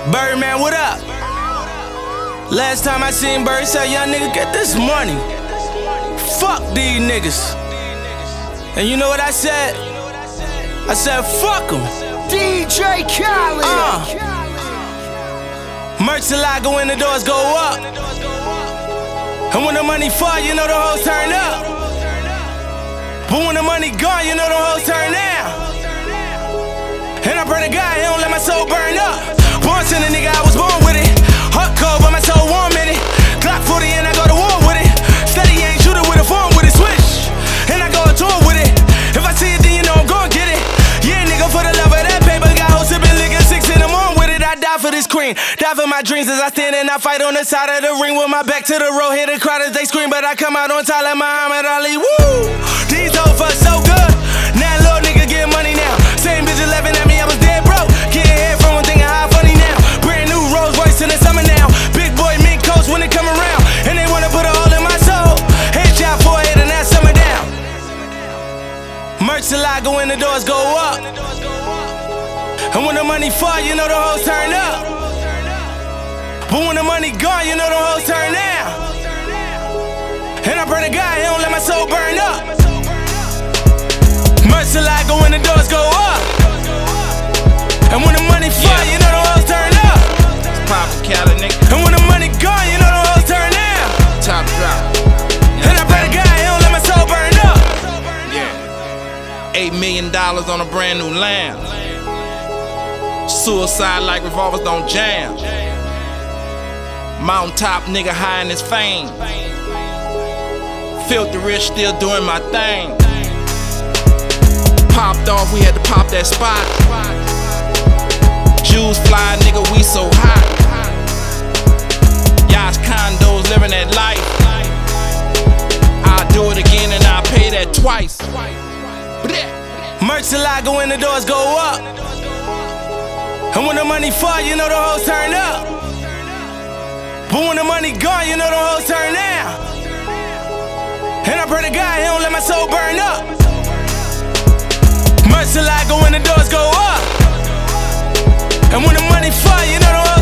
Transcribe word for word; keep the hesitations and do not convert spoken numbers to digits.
Birdman, what up? Last time I seen Bird, said, young nigga, get this money. Fuck these niggas. And you know what I said? I said, fuck them. D J Khaled. Uh. Merch a lot, go in the doors, go up. And when the money fall, you know the hoes turn up. But when the money gone, you know the hoes turn down. And I pray to God, he don't let my soul burn up. Once in a nigga, I was born with it. Hot cold, but my soul warm in it. Glock forty and I go to war with it. Steady ain't shooter with a phone with it. Switch, and I go on tour with it. If I see it, then you know I'm gon' get it. Yeah, nigga, for the love of that paper. Got hoes sippin' liquor six in the morning with it. I die for this queen, die for my dreams as I stand and I fight on the side of the ring with my back to the road. Hear the crowd as they scream, but I come out on top like Muhammad Ali. Woo! These hoes fuck so good. Now little nigga get money now. Same bitch laughing at me, I was dead broke. Getting head from one thinking how funny now. Brand new Rolls Royce in the summer now. Big boy mink coats when they come around. And they wanna put a hole in my soul. Headshot forehead and that summer down. Merch a lot, go in the doors, go up. And when the money fall, you know the hoes turn up. But when the money gone, you know the hoes turn down. And I pray to God, he don't let my soul burn up. Merch a lot, go in the doors, go up. And when the money fall, yeah, you know the hoes turn up. Pop Cali, nigga. And when the money gone, you know the hoes turn down. Top drop. And I pray to God, he don't let my soul burn up. Yeah. Eight million dollars on a brand new lamb. Suicide like revolvers don't jam. Mountaintop nigga high in his fame. Filthy rich still doing my thing. Popped off, we had to pop that spot. Jews fly, nigga, we so hot. Yachts, condos, living that life. I'll do it again and I'll pay that twice. Merch a lot, go in the doors, go up. And when the money fall, you know the hoes turn up. But when the money gone, you know the hoes turn down. And I pray to God, he don't let my soul burn up. Merch a lot, go in the doors, go up. And when the money fall, you know the hoes